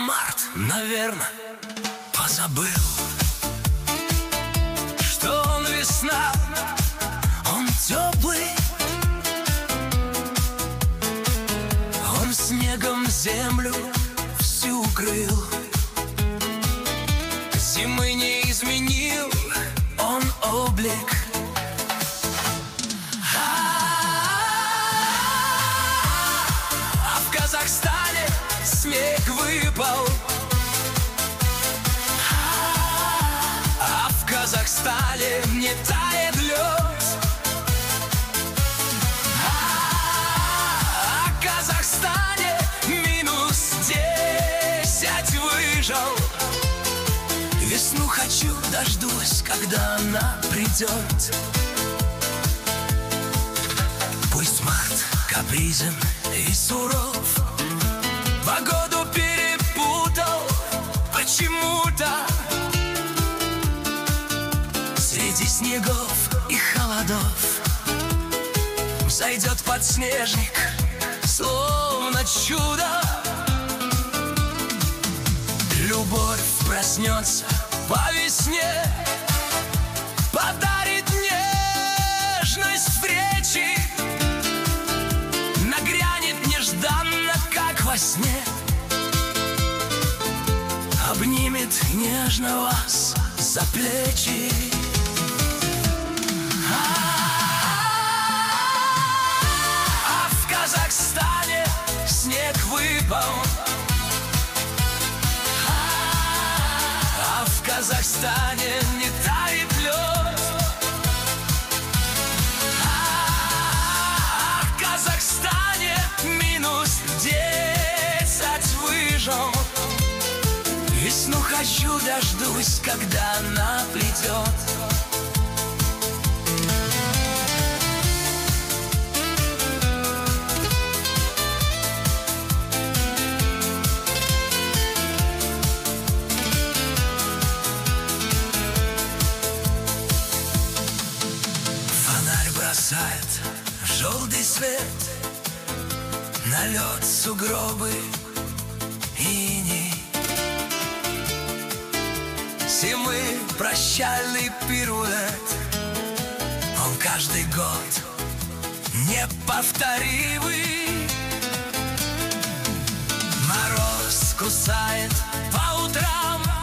март, наверное, позабыл, что он весна, он теплый, он снегом землю всю укрыл, зимы не изменил он облик. А в Казахстане снег выпал, а в Казахстане не тает лед, а в Казахстане -10 выжил. Весну хочу, дождусь, когда она придет. Пусть март капризен и суров, погоду перепутал почему-то. Среди снегов и холодов зайдет подснежник, словно чудо. Любовь проснется по весне, подарит нежность встречи, нагрянет нежданно, как во сне, обнимет нежно вас за плечи. А в Казахстане снег выпал, а в Казахстане не тает лед, а в Казахстане -10 выжил. Весну хочу, дождусь, когда она придет. Фонарь бросает желтый свет на лед, сугробы, иней. Зимы прощальный пируэт, он каждый год неповторимый. Мороз кусает по утрам